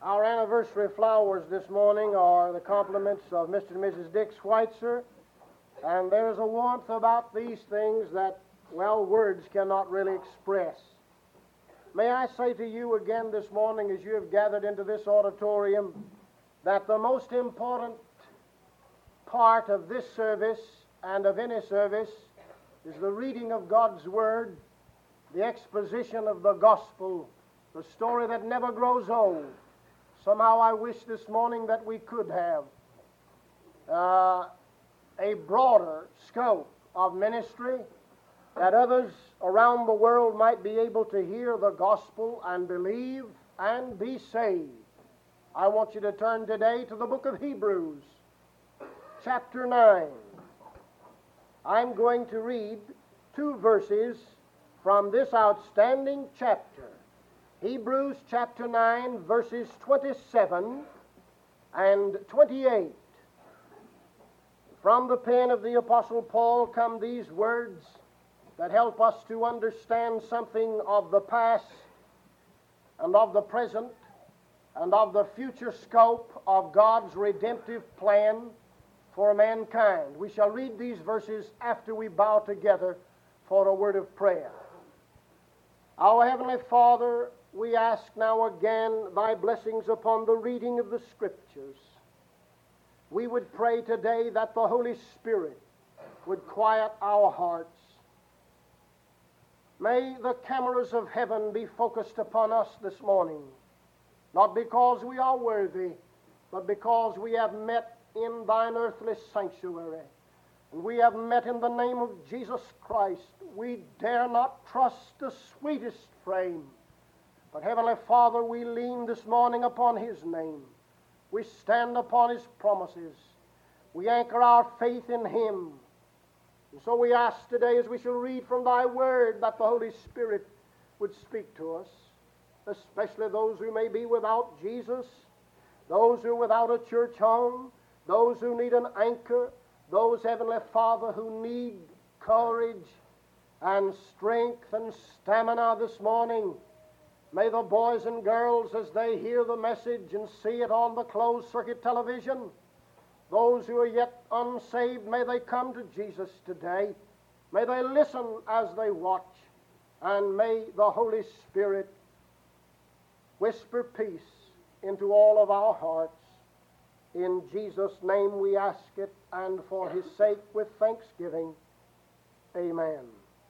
Our anniversary flowers this morning are the compliments of Mr. and Mrs. Dick Schweitzer, and there's a warmth about these things that, well, words cannot really express. May I say to you again this morning as you have gathered into this auditorium that the most important part of this service and of any service is the reading of God's Word, the exposition of the gospel, the story that never grows old. Somehow I wish this morning that we could have a broader scope of ministry, that others around the world might be able to hear the gospel and believe and be saved. I want you to turn today to the book of Hebrews, chapter 9. I'm going to read 2 verses from this outstanding chapter. Hebrews chapter 9, verses 27 and 28. From the pen of the Apostle Paul come these words that help us to understand something of the past and of the present and of the future scope of God's redemptive plan for mankind. We shall read these verses after we bow together for a word of prayer. Our Heavenly Father, we ask now again thy blessings upon the reading of the Scriptures. We would pray today that the Holy Spirit would quiet our hearts. May the cameras of heaven be focused upon us this morning, not because we are worthy, but because we have met in thine earthly sanctuary, and we have met in the name of Jesus Christ. We dare not trust the sweetest frame, but Heavenly Father, we lean this morning upon His name. We stand upon His promises. We anchor our faith in Him. And so we ask today, as we shall read from thy word, that the Holy Spirit would speak to us, especially those who may be without Jesus, those who are without a church home, those who need an anchor, those, Heavenly Father, who need courage and strength and stamina this morning. May the boys and girls, as they hear the message and see it on the closed-circuit television, those who are yet unsaved, may they come to Jesus today. May they listen as they watch, and may the Holy Spirit whisper peace into all of our hearts. In Jesus' name we ask it, and for His sake with thanksgiving. Amen.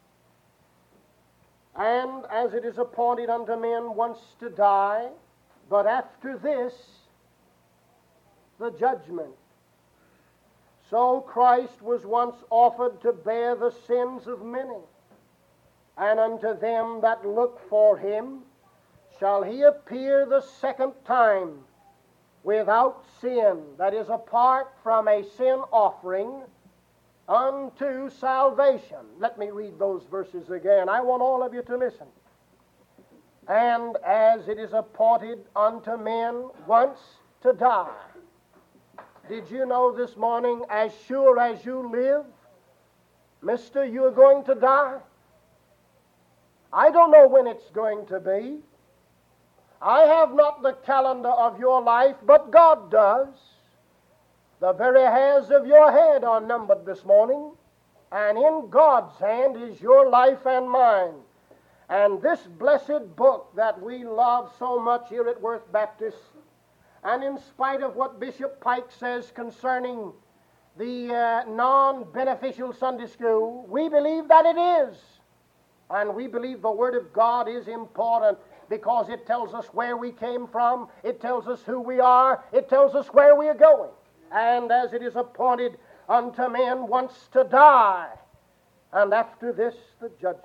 And as it is appointed unto men once to die, but after this, the judgment. So Christ was once offered to bear the sins of many, and unto them that look for Him shall He appear the second time without sin, that is, apart from a sin offering, unto salvation. Let me read those verses again. I want all of you to listen. And as it is appointed unto men once to die. Did you know this morning, as sure as you live, mister, you're going to die? I don't know when it's going to be. I have not the calendar of your life, but God does. The very hairs of your head are numbered this morning, and in God's hand is your life and mine. And this blessed book that we love so much here at Worth Baptist, and in spite of what Bishop Pike says concerning the non-beneficial Sunday school, we believe that it is. And we believe the Word of God is important because it tells us where we came from, it tells us who we are, it tells us where we are going. And as it is appointed unto men once to die, and after this the judgment.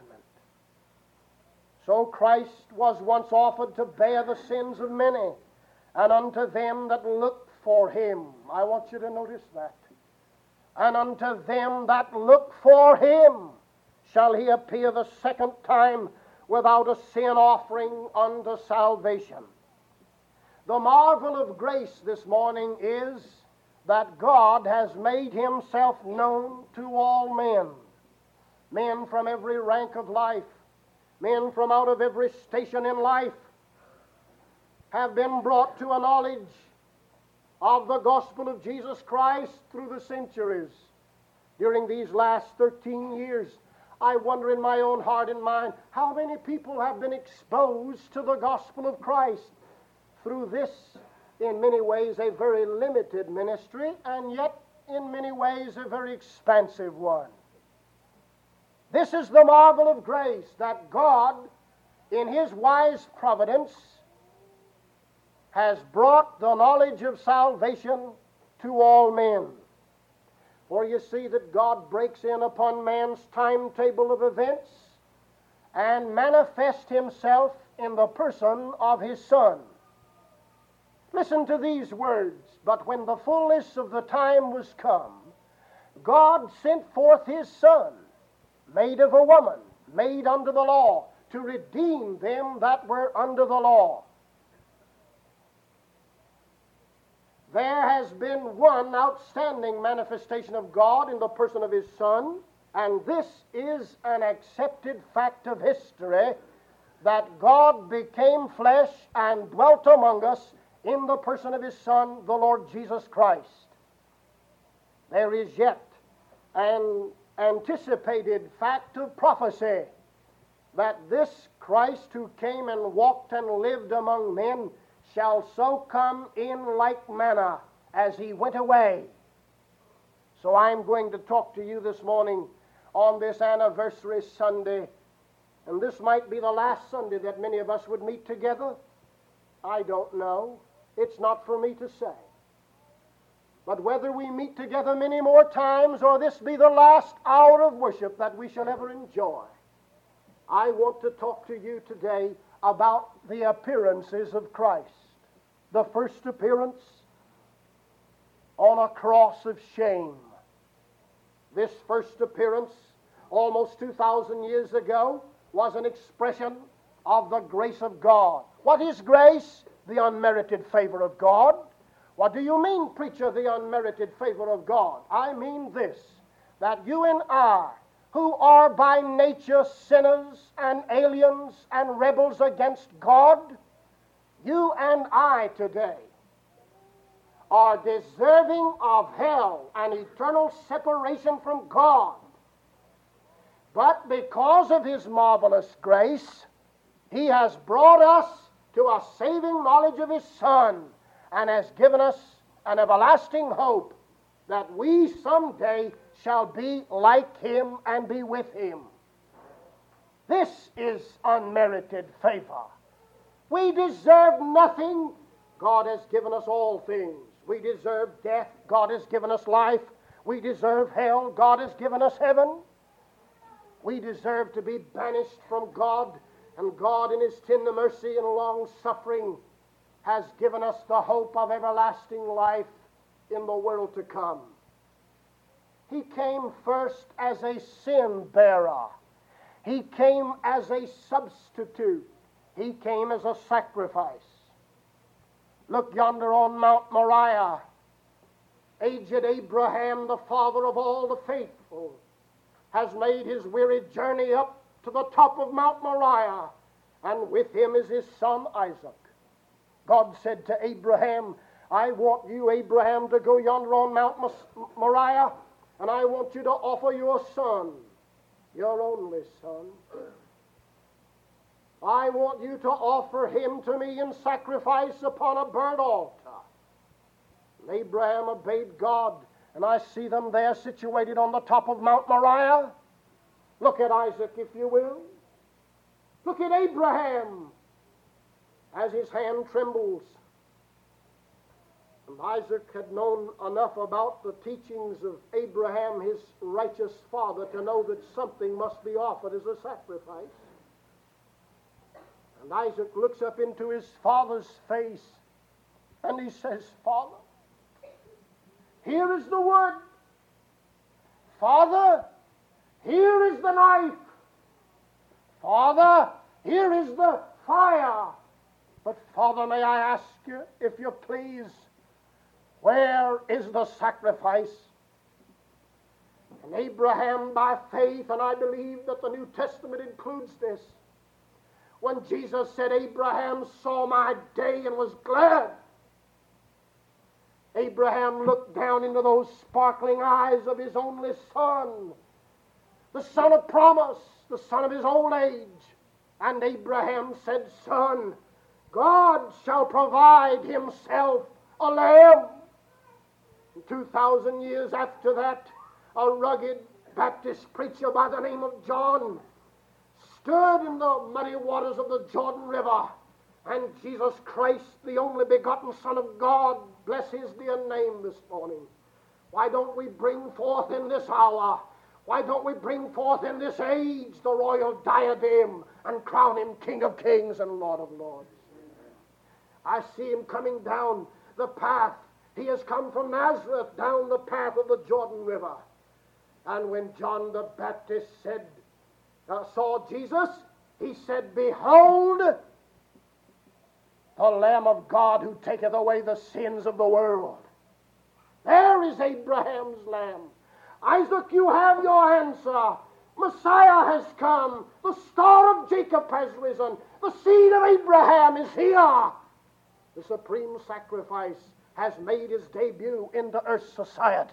So Christ was once offered to bear the sins of many, and unto them that look for Him. I want you to notice that. And unto them that look for Him shall He appear the second time without a sin offering unto salvation. The marvel of grace this morning is that God has made Himself known to all men. Men from every rank of life, men from out of every station in life, have been brought to a knowledge of the gospel of Jesus Christ through the centuries. During these last 13 years, I wonder in my own heart and mind how many people have been exposed to the gospel of Christ through this, in many ways, a very limited ministry, and yet in many ways a very expansive one. This is the marvel of grace, that God, in His wise providence, has brought the knowledge of salvation to all men. For you see that God breaks in upon man's timetable of events and manifests Himself in the person of His Son. Listen to these words. But when the fullness of the time was come, God sent forth His Son, made of a woman, made under the law, to redeem them that were under the law. There has been one outstanding manifestation of God in the person of His Son, and this is an accepted fact of history, that God became flesh and dwelt among us in the person of His Son, the Lord Jesus Christ. There is yet an anticipated fact of prophecy, that this Christ who came and walked and lived among men shall so come in like manner as He went away. So I'm going to talk to you this morning on this anniversary Sunday, and this might be the last Sunday that many of us would meet together. I don't know. It's not for me to say. But whether we meet together many more times or this be the last hour of worship that we shall ever enjoy, I want to talk to you today about the appearances of Christ. The first appearance on a cross of shame. This first appearance, almost 2,000 years ago, was an expression of the grace of God. What is grace? The unmerited favor of God. What do you mean, preacher, the unmerited favor of God? I mean this, that you and I, who are by nature sinners and aliens and rebels against God, you and I today are deserving of hell and eternal separation from God. But because of His marvelous grace, He has brought us to a saving knowledge of His Son, and has given us an everlasting hope that we someday shall be like Him and be with Him. This is unmerited favor. We deserve nothing. God has given us all things. We deserve death. God has given us life. We deserve hell. God has given us heaven. We deserve to be banished from God, and God in His tender mercy and long suffering has given us the hope of everlasting life in the world to come. He came first as a sin bearer. He came as a substitute. He came as a sacrifice. Look yonder on Mount Moriah. Aged Abraham, the father of all the faithful, has made his weary journey up to the top of Mount Moriah, and with him is his son Isaac. God said to Abraham, I want you, Abraham, to go yonder on Mount Moriah, and I want you to offer your son, your only son. I want you to offer him to me in sacrifice upon a burnt altar. And Abraham obeyed God, and I see them there situated on the top of Mount Moriah. Look at Isaac, if you will. Look at Abraham as his hand trembles. And Isaac had known enough about the teachings of Abraham, his righteous father, to know that something must be offered as a sacrifice. And Isaac looks up into his father's face, and he says, Father, here is the wood. Father, here is the knife. Father, here is the fire. But Father, may I ask you, if you please, where is the sacrifice? And Abraham, by faith, and I believe that the New Testament includes this, when Jesus said, Abraham saw my day and was glad. Abraham looked down into those sparkling eyes of his only son, the son of promise, the son of his old age. And Abraham said, Son, God shall provide himself a lamb. 2,000 years after that, a rugged Baptist preacher by the name of John stood in the muddy waters of the Jordan River, and Jesus Christ, the only begotten Son of God, bless his dear name this morning. Why don't we bring forth in this hour, why don't we bring forth in this age the royal diadem and crown him King of Kings and Lord of Lords? I see him coming down the path. He has come from Nazareth down the path of the Jordan River. And when John the Baptist saw Jesus, he said, Behold, the Lamb of God who taketh away the sins of the world. There is Abraham's lamb. Isaac, you have your answer. Messiah has come. The star of Jacob has risen. The seed of Abraham is here. The supreme sacrifice has made his debut into earth's society.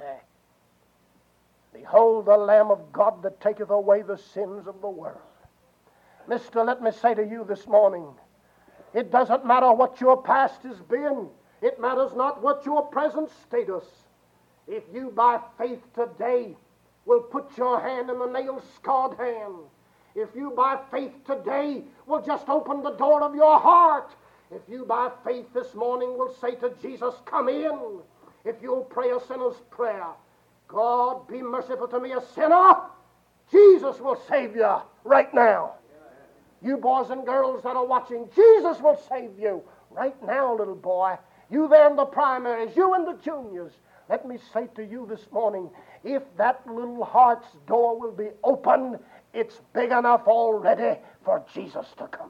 Behold the Lamb of God that taketh away the sins of the world. Mister, let me say to you this morning, it doesn't matter what your past has been. It matters not what your present status. If you by faith today will put your hand in the nail-scarred hand, if you by faith today will just open the door of your heart, if you by faith this morning will say to Jesus, Come in, if you'll pray a sinner's prayer, God be merciful to me, a sinner, Jesus will save you right now. You boys and girls that are watching, Jesus will save you right now, little boy. You there in the primaries, you in the juniors. Let me say to you this morning, if that little heart's door will be open, it's big enough already for Jesus to come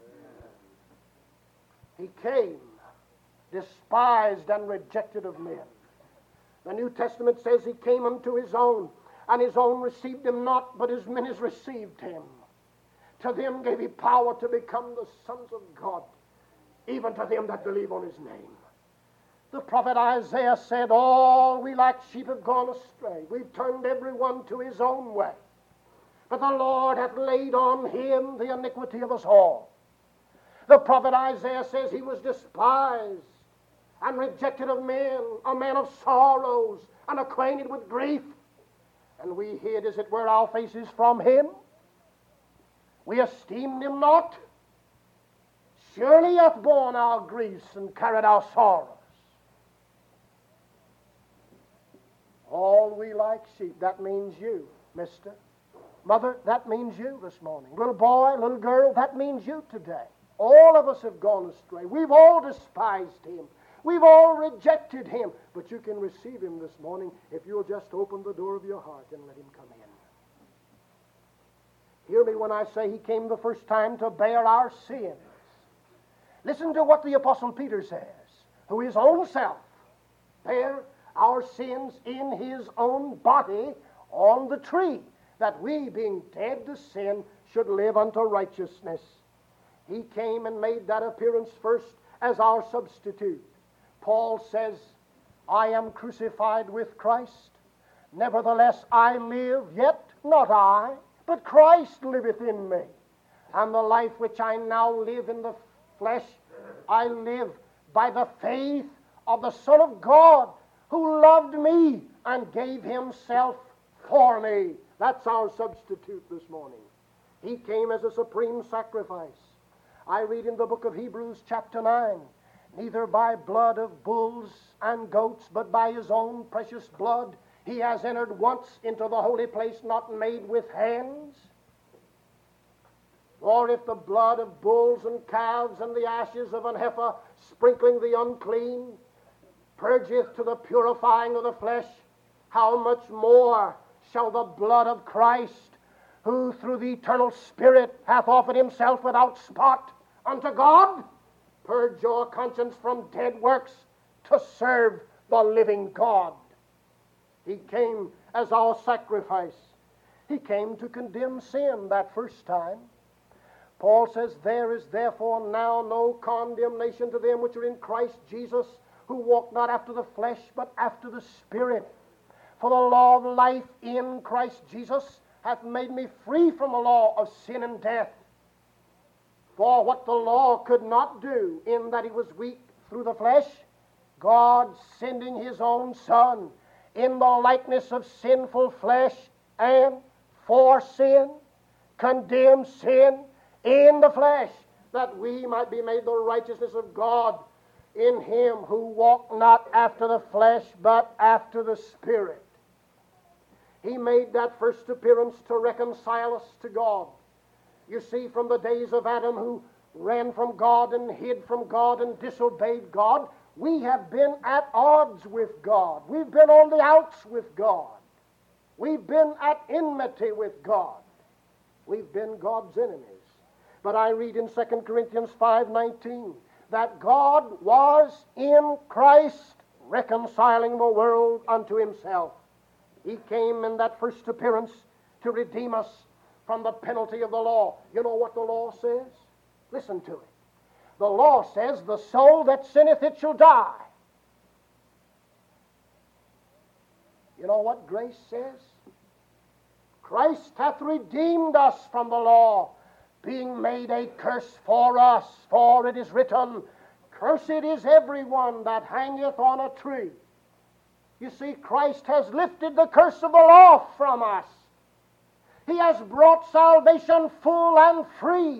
in. He came, despised and rejected of men. The New Testament says he came unto his own, and his own received him not, but as many as received him. To them gave he power to become the sons of God, even to them that believe on his name. The prophet Isaiah said, All we like sheep have gone astray. We've turned every one to his own way. But the Lord hath laid on him the iniquity of us all. The prophet Isaiah says he was despised and rejected of men, a man of sorrows and acquainted with grief. And we hid, as it were, our faces from him. We esteemed him not. Surely he hath borne our griefs and carried our sorrows. All we like sheep, that means you, mister. Mother, that means you this morning. Little boy, little girl, that means you today. All of us have gone astray. We've all despised him. We've all rejected him. But you can receive him this morning if you'll just open the door of your heart and let him come in. Hear me when I say he came the first time to bear our sins. Listen to what the Apostle Peter says, who his own self bare our sins in his own body on the tree, that we, being dead to sin, should live unto righteousness. He came and made that appearance first as our substitute. Paul says, I am crucified with Christ. Nevertheless I live, yet not I, but Christ liveth in me. And the life which I now live in the flesh, I live by the faith of the Son of God, who loved me and gave himself for me. That's our substitute this morning. He came as a supreme sacrifice. I read in the book of Hebrews chapter 9, neither by blood of bulls and goats, but by his own precious blood, he has entered once into the holy place not made with hands. For if the blood of bulls and calves and the ashes of an heifer, sprinkling the unclean, purgeth to the purifying of the flesh, how much more shall the blood of Christ, who through the eternal Spirit hath offered himself without spot unto God, purge your conscience from dead works to serve the living God. He came as our sacrifice. He came to condemn sin that first time. Paul says, there is therefore now no condemnation to them which are in Christ Jesus, who walk not after the flesh, but after the Spirit. For the law of life in Christ Jesus hath made me free from the law of sin and death. For what the law could not do, in that it was weak through the flesh, God sending His own Son in the likeness of sinful flesh, and for sin, condemned sin in the flesh, that we might be made the righteousness of God in Him who walked not after the flesh, but after the Spirit. He made that first appearance to reconcile us to God. You see, from the days of Adam, who ran from God and hid from God and disobeyed God, we have been at odds with God. We've been on the outs with God. We've been at enmity with God. We've been God's enemies. But I read in 2 Corinthians 5:19 that God was in Christ reconciling the world unto Himself. He came in that first appearance to redeem us from the penalty of the law. You know what the law says? Listen to it. The law says, the soul that sinneth, it shall die. You know what grace says? Christ hath redeemed us from the law, being made a curse for us. For it is written, cursed is everyone that hangeth on a tree. You see, Christ has lifted the curse of the law from us. He has brought salvation full and free.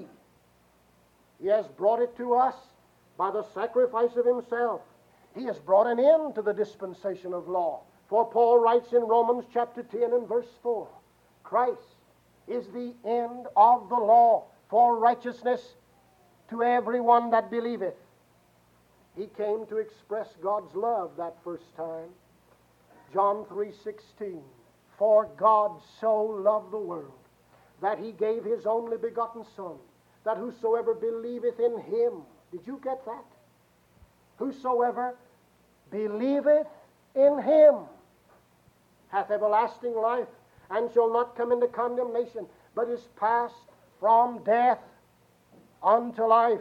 He has brought it to us by the sacrifice of Himself. He has brought an end to the dispensation of law. For Paul writes in Romans chapter 10 and verse 4, Christ is the end of the law for righteousness to everyone that believeth. He came to express God's love that first time. John 3:16, for God so loved the world that He gave His only begotten Son, that whosoever believeth in Him, did you get that? Whosoever believeth in Him hath everlasting life, and shall not come into condemnation, but is passed from death unto life.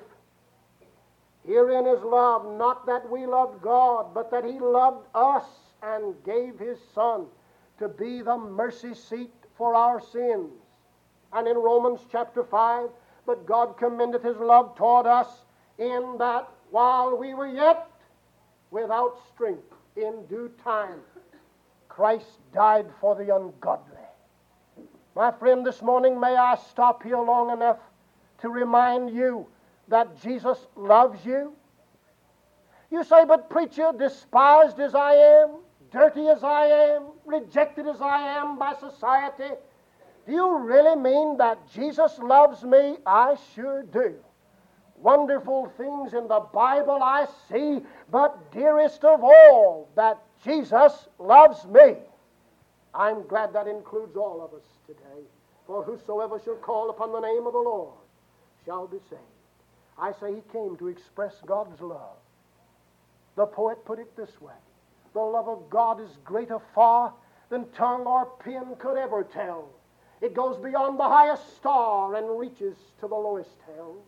Herein is love, not that we loved God, but that He loved us and gave His Son to be the mercy seat for our sins. And in Romans chapter 5, but God commendeth His love toward us, in that while we were yet without strength, in due time Christ died for the ungodly. My friend, this morning may I stop here long enough to remind you that Jesus loves you. You say, but preacher, despised as I am, dirty as I am, rejected as I am by society, do you really mean that Jesus loves me? I sure do. Wonderful things in the Bible I see, but dearest of all, that Jesus loves me. I'm glad that includes all of us today. For whosoever shall call upon the name of the Lord shall be saved. I say He came to express God's love. The poet put it this way, the love of God is greater far than tongue or pen could ever tell. It goes beyond the highest star and reaches to the lowest hell.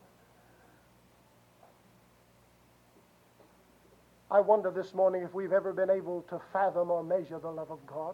I wonder this morning if we've ever been able to fathom or measure the love of God.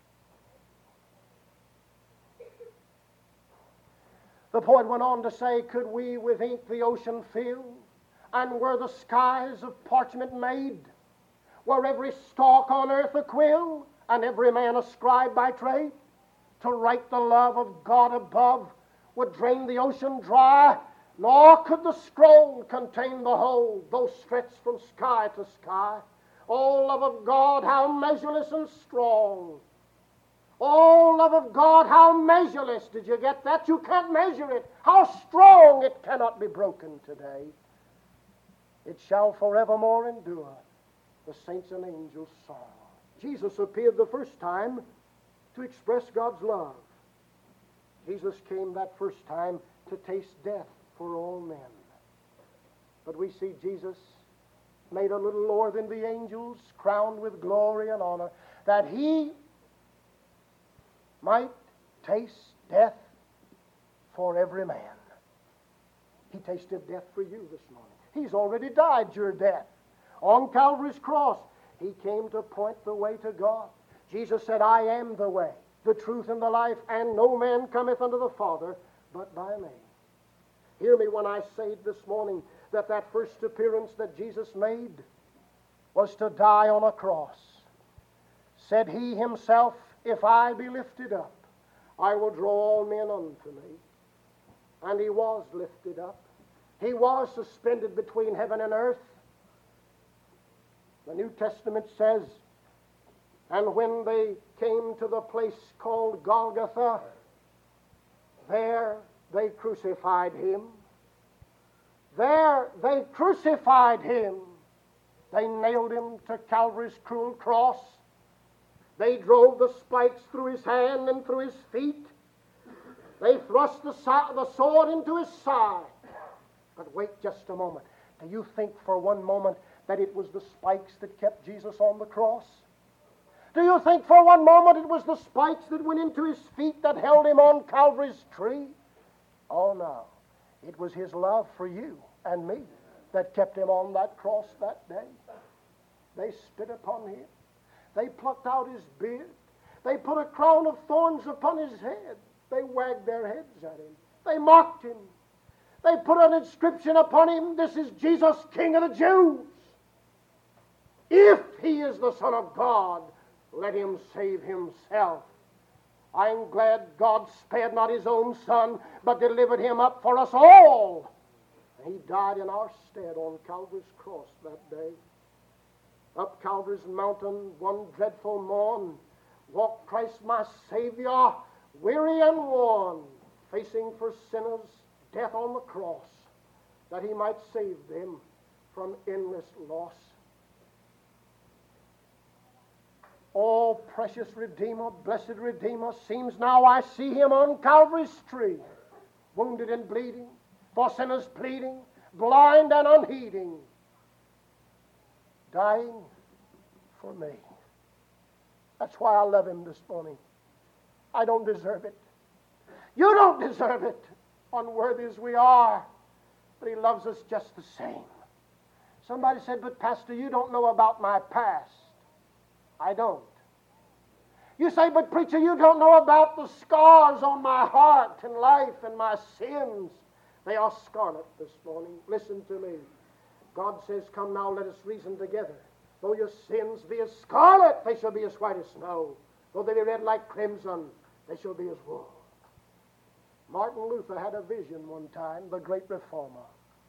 The poet went on to say, could we with ink the ocean fill, and were the skies of parchment made, were every stalk on earth a quill, and every man a scribe by trade, to write the love of God above would drain the ocean dry, nor could the scroll contain the whole, though stretched from sky to sky. O love of God, how measureless and strong. Oh, love of God, how measureless. Did you get that? You can't measure it. How strong, it cannot be broken today. It shall forevermore endure, the saints and angels' song. Jesus appeared the first time to express God's love. Jesus came that first time to taste death for all men. But we see Jesus made a little lower than the angels, crowned with glory and honor, that He might taste death for every man. He tasted death for you this morning. He's already died your death. On Calvary's cross, He came to point the way to God. Jesus said, I am the way, the truth, and the life, and no man cometh unto the Father but by me. Hear me when I say this morning that that first appearance that Jesus made was to die on a cross. Said He Himself, if I be lifted up, I will draw all men unto me. And He was lifted up. He was suspended between heaven and earth. The New Testament says, and when they came to the place called Golgotha, there they crucified Him. There they crucified Him. They nailed Him to Calvary's cruel cross. They drove the spikes through His hand and through His feet. They thrust the sword into His side. But wait just a moment. Do you think for one moment that it was the spikes that kept Jesus on the cross? Do you think for one moment it was the spikes that went into His feet that held Him on Calvary's tree? Oh no. It was His love for you and me that kept Him on that cross that day. They spit upon Him. They plucked out His beard. They put a crown of thorns upon His head. They wagged their heads at Him. They mocked Him. They put an inscription upon Him, this is Jesus, King of the Jews. If He is the Son of God, let Him save Himself. I'm glad God spared not His own Son, but delivered Him up for us all. He died in our stead on Calvary's cross that day. Up Calvary's mountain, one dreadful morn, walked Christ my Savior, weary and worn, facing for sinners death on the cross, that He might save them from endless loss. Oh, precious Redeemer, blessed Redeemer, seems now I see Him on Calvary's tree, wounded and bleeding, for sinners pleading, blind and unheeding, dying for me. That's why I love Him this morning. I don't deserve it. You don't deserve it, unworthy as we are, but He loves us just the same. Somebody said, but Pastor, you don't know about my past. I don't. You say, but preacher, you don't know about the scars on my heart and life and my sins. They are scarlet this morning. Listen to me. God says, come now, let us reason together. Though your sins be as scarlet, they shall be as white as snow. Though they be red like crimson, they shall be as wool. Martin Luther had a vision one time, the great reformer.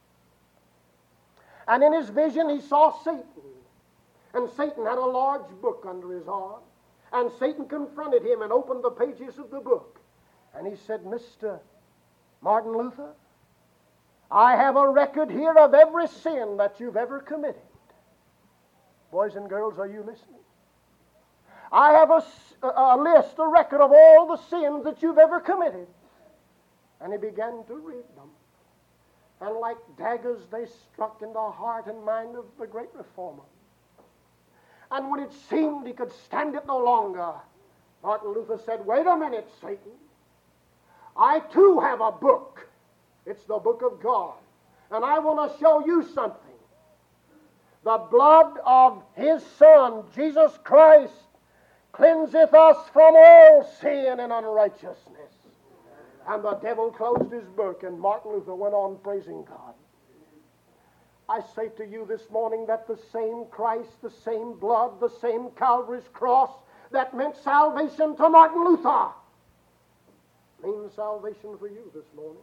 And in his vision he saw Satan. And Satan had a large book under his arm. And Satan confronted him and opened the pages of the book. And he said, Mr. Martin Luther, I have a record here of every sin that you've ever committed. Boys and girls, are you listening? I have a list, a record of all the sins that you've ever committed. And he began to read them. And like daggers, they struck in the heart and mind of the great reformer. And when it seemed he could stand it no longer, Martin Luther said, wait a minute, Satan. I too have a book. It's the book of God. And I want to show you something. The blood of His Son, Jesus Christ, cleanseth us from all sin and unrighteousness. And the devil closed his book, and Martin Luther went on praising God. I say to you this morning that the same Christ, the same blood, the same Calvary's cross that meant salvation to Martin Luther means salvation for you this morning.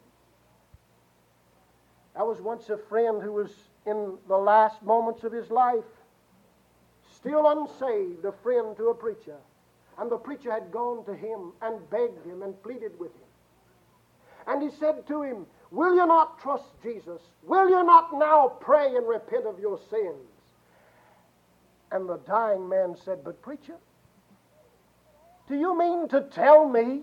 I was once a friend who was in the last moments of his life, still unsaved, a friend to a preacher. And the preacher had gone to him and begged him and pleaded with him. And he said to him, will you not trust Jesus? Will you not now pray and repent of your sins? And the dying man said, but preacher, do you mean to tell me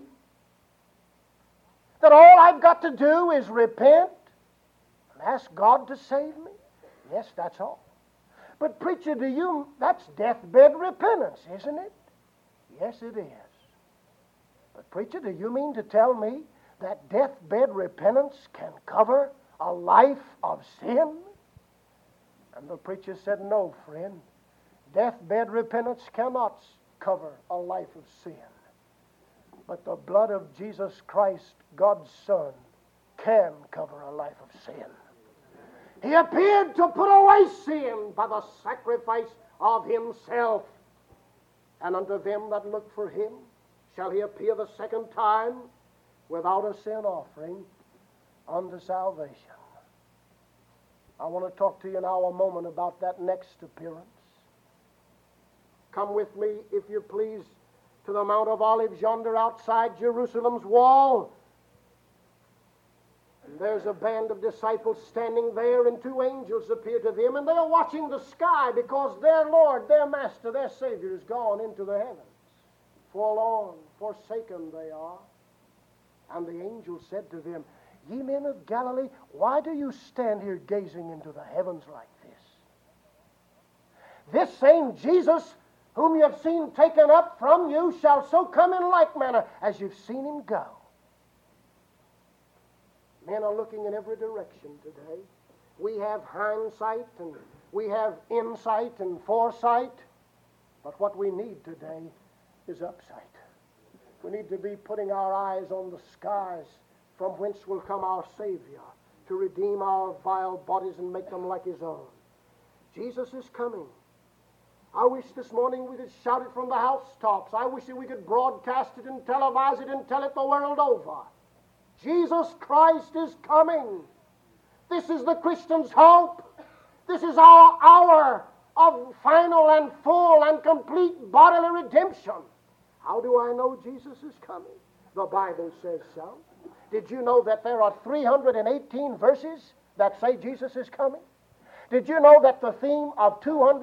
that all I've got to do is repent and ask God to save me? Yes, that's all. But preacher, that's deathbed repentance, isn't it? Yes, it is. But preacher, do you mean to tell me that deathbed repentance can cover A life of sin? And the preacher said, no, friend. Deathbed repentance cannot cover a life of sin. But the blood of Jesus Christ, God's Son, can cover a life of sin. He appeared to put away sin by the sacrifice of himself. And unto them that look for him shall he appear the second time without a sin offering unto salvation. I want to talk to you now a moment about that next appearance. Come with me, if you please, to the Mount of Olives yonder outside Jerusalem's wall. And there's a band of disciples standing there, and two angels appear to them, and they are watching the sky because their Lord, their Master, their Savior is gone into the heavens. Forlorn, forsaken they are. And the angel said to them, Ye men of Galilee, why do you stand here gazing into the heavens like this? This same Jesus whom you have seen taken up from you shall so come in like manner as you've seen him go. Men are looking in every direction today. We have hindsight and we have insight and foresight, but what we need today is upsight. We need to be putting our eyes on the skies from whence will come our Savior to redeem our vile bodies and make them like his own. Jesus is coming. I wish this morning we could shout it from the housetops. I wish that we could broadcast it and televise it and tell it the world over. Jesus Christ is coming. This is the Christian's hope. This is our hour of final and full and complete bodily redemption. How do I know Jesus is coming? The Bible says so. Did you know that there are 318 verses that say Jesus is coming? Did you know that the theme of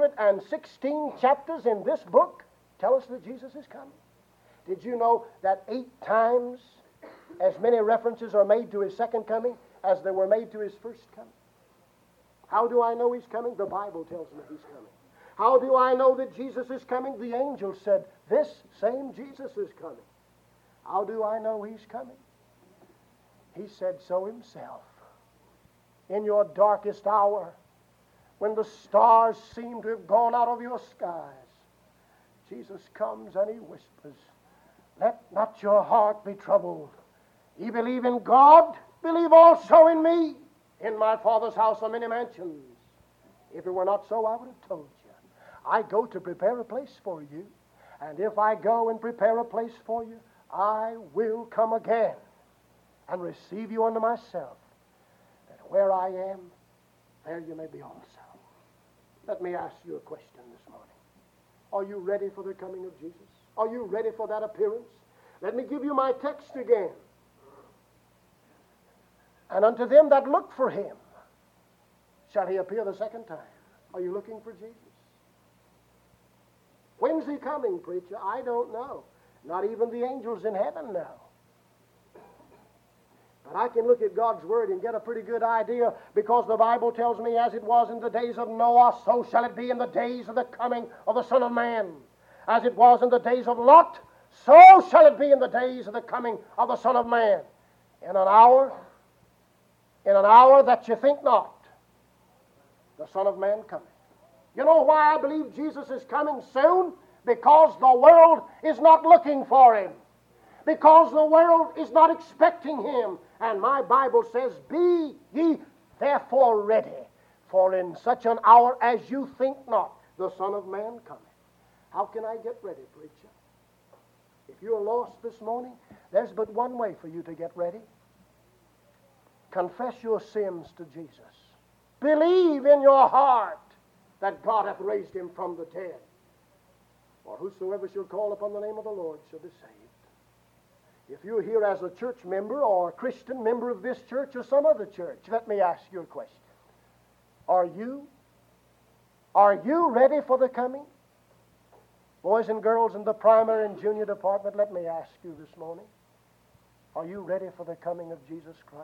216 chapters in this book tell us that Jesus is coming? Did you know that 8 times as many references are made to his second coming as there were made to his first coming? How do I know he's coming? The Bible tells me he's coming. How do I know that Jesus is coming? The angel said, this same Jesus is coming. How do I know he's coming? He said so himself. In your darkest hour, when the stars seem to have gone out of your skies, Jesus comes and he whispers, let not your heart be troubled. Ye believe in God, believe also in me. In my Father's house are many mansions. If it were not so, I would have told you. I go to prepare a place for you. And if I go and prepare a place for you, I will come again and receive you unto myself, that where I am, there you may be also. Let me ask you a question this morning. Are you ready for the coming of Jesus? Are you ready for that appearance? Let me give you my text again. And unto them that look for him shall he appear the second time. Are you looking for Jesus? When's he coming, preacher? I don't know. Not even the angels in heaven know. But I can look at God's Word and get a pretty good idea, because the Bible tells me, as it was in the days of Noah, so shall it be in the days of the coming of the Son of Man. As it was in the days of Lot, so shall it be in the days of the coming of the Son of Man. In an hour that you think not, the Son of Man cometh. You know why I believe Jesus is coming soon? Because the world is not looking for him. Because the world is not expecting him. And my Bible says, be ye therefore ready, for in such an hour as you think not, the Son of Man cometh. How can I get ready, preacher? If you're lost this morning, there's but one way for you to get ready. Confess your sins to Jesus. Believe in your heart that God hath raised him from the dead. For whosoever shall call upon the name of the Lord shall be saved. If you're here as a church member or a Christian member of this church or some other church, let me ask you a question. Are you ready for the coming? Boys and girls in the primary and junior department, let me ask you this morning. Are you ready for the coming of Jesus Christ?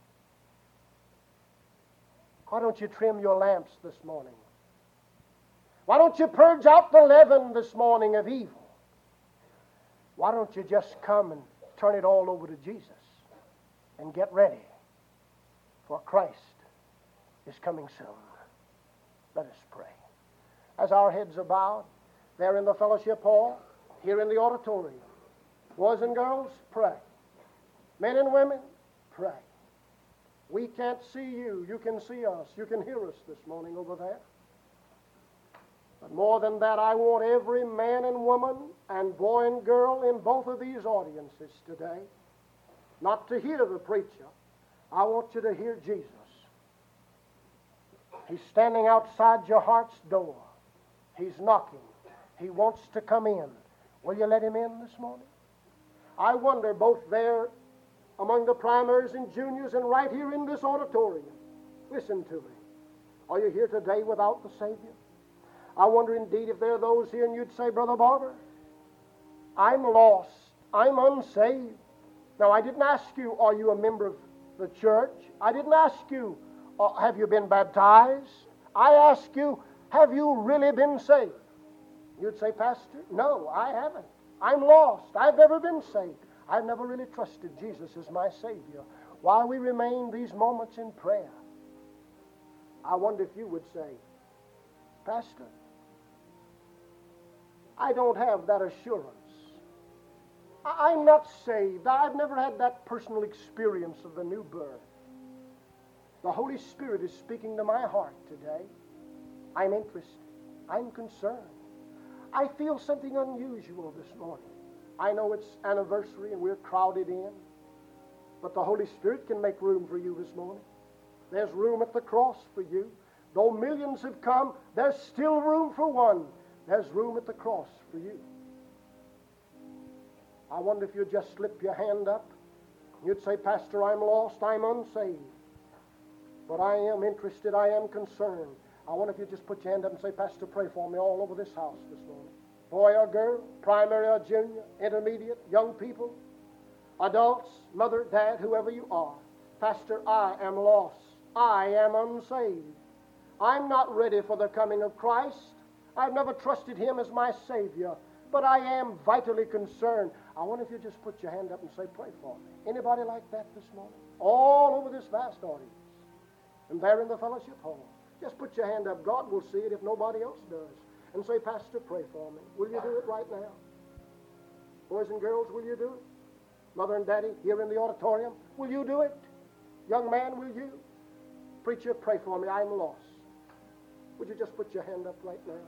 Why don't you trim your lamps this morning? Why don't you purge out the leaven this morning of evil? Why don't you just come and turn it all over to Jesus and get ready for Christ is coming soon. Let us pray. As our heads are bowed, there in the fellowship hall, here in the auditorium, boys and girls, pray. Men and women, pray. We can't see you. You can see us. You can hear us this morning over there. But more than that, I want every man and woman and boy and girl in both of these audiences today not to hear the preacher. I want you to hear Jesus. He's standing outside your heart's door. He's knocking. He wants to come in. Will you let him in this morning? I wonder, both there among the primaries and juniors and right here in this auditorium, listen to me. Are you here today without the Savior? I wonder indeed if there are those here and you'd say, Brother Barber, I'm lost. I'm unsaved. Now, I didn't ask you, are you a member of the church? I didn't ask you, have you been baptized? I asked you, have you really been saved? You'd say, Pastor, no, I haven't. I'm lost. I've never been saved. I've never really trusted Jesus as my Savior. While we remain these moments in prayer, I wonder if you would say, Pastor, I don't have that assurance. I'm not saved. I've never had that personal experience of the new birth. The Holy Spirit is speaking to my heart today. I'm interested. I'm concerned. I feel something unusual this morning. I know it's anniversary and we're crowded in, but the Holy Spirit can make room for you this morning. There's room at the cross for you. Though millions have come, there's still room for one. There's room at the cross for you. I wonder if you'd just slip your hand up. You'd say, Pastor, I'm lost, I'm unsaved. But I am interested, I am concerned. I wonder if you'd just put your hand up and say, Pastor, pray for me all over this house this morning. Boy or girl, primary or junior, intermediate, young people, adults, mother, dad, whoever you are. Pastor, I am lost. I am unsaved. I'm not ready for the coming of Christ. I've never trusted Him as my Savior, but I am vitally concerned. I wonder if you just put your hand up and say, pray for me. Anybody like that this morning? All over this vast audience. And there in the fellowship hall. Just put your hand up. God will see it if nobody else does. And say, Pastor, pray for me. Will you do it right now? Boys and girls, will you do it? Mother and Daddy, here in the auditorium, will you do it? Young man, will you? Preacher, pray for me. I'm lost. Would you just put your hand up right now?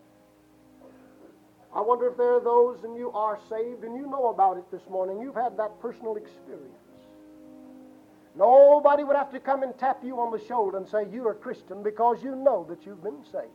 I wonder if there are those and you are saved and you know about it this morning. You've had that personal experience. Nobody would have to come and tap you on the shoulder and say you're a Christian because you know that you've been saved.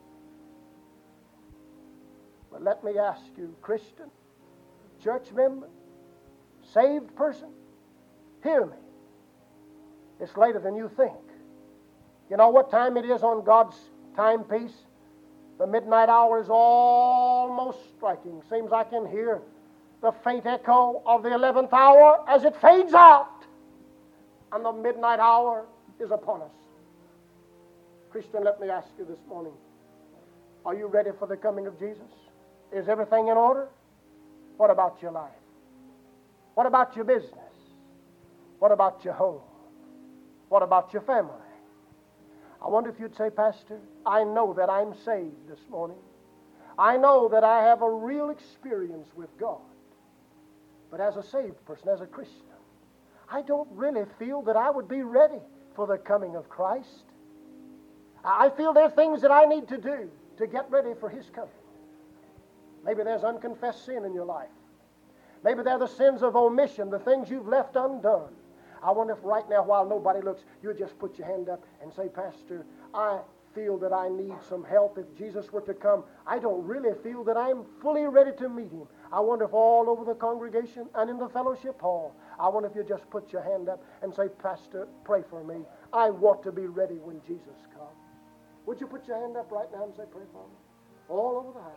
But let me ask you, Christian, church member, saved person, hear me. It's later than you think. You know what time it is on God's timepiece? The midnight hour is almost striking. Seems I can hear the faint echo of the 11th hour as it fades out. And the midnight hour is upon us. Christian, let me ask you this morning, are you ready for the coming of Jesus? Is everything in order? What about your life? What about your business? What about your home? What about your family? I wonder if you'd say, Pastor, I know that I'm saved this morning. I know that I have a real experience with God. But as a saved person, as a Christian, I don't really feel that I would be ready for the coming of Christ. I feel there are things that I need to do to get ready for His coming. Maybe there's unconfessed sin in your life. Maybe they're the sins of omission, the things you've left undone. I wonder if right now, while nobody looks, you would just put your hand up and say, Pastor, I feel that I need some help. If Jesus were to come, I don't really feel that I'm fully ready to meet Him. I wonder if all over the congregation and in the fellowship hall, I wonder if you just put your hand up and say, Pastor, pray for me. I want to be ready when Jesus comes. Would you put your hand up right now and say, pray for me? All over the house.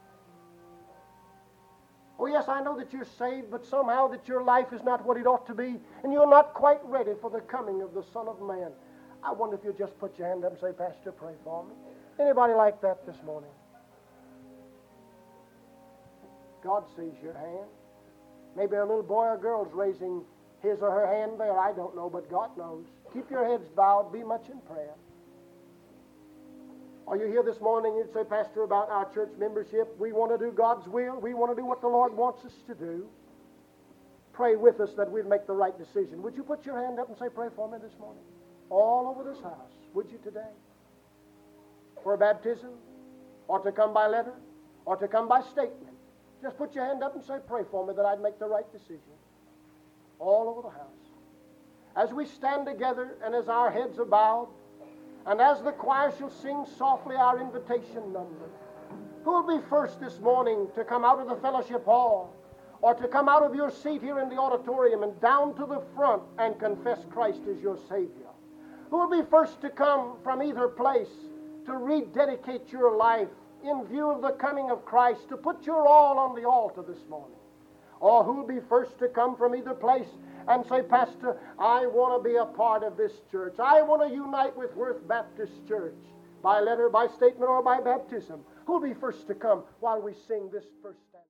Oh, yes, I know that you're saved, but somehow that your life is not what it ought to be, and you're not quite ready for the coming of the Son of Man. I wonder if you just put your hand up and say, Pastor, pray for me. Anybody like that this morning? God sees your hand. Maybe a little boy or girl's raising his or her hand there. I don't know, but God knows. Keep your heads bowed. Be much in prayer. Are you here this morning? You'd say, Pastor, about our church membership, we want to do God's will. We want to do what the Lord wants us to do. Pray with us that we'd make the right decision. Would you put your hand up and say, pray for me this morning? All over this house. Would you today? For baptism? Or to come by letter? Or to come by statement? Just put your hand up and say, pray for me that I'd make the right decision. All over the house. As we stand together and as our heads are bowed, and as the choir shall sing softly our invitation number, who will be first this morning to come out of the fellowship hall or to come out of your seat here in the auditorium and down to the front and confess Christ as your Savior? Who will be first to come from either place to rededicate your life in view of the coming of Christ, to put your all on the altar this morning? Or who will be first to come from either place and say, Pastor, I want to be a part of this church. I want to unite with Worth Baptist Church by letter, by statement, or by baptism. Who will be first to come while we sing this first stanza?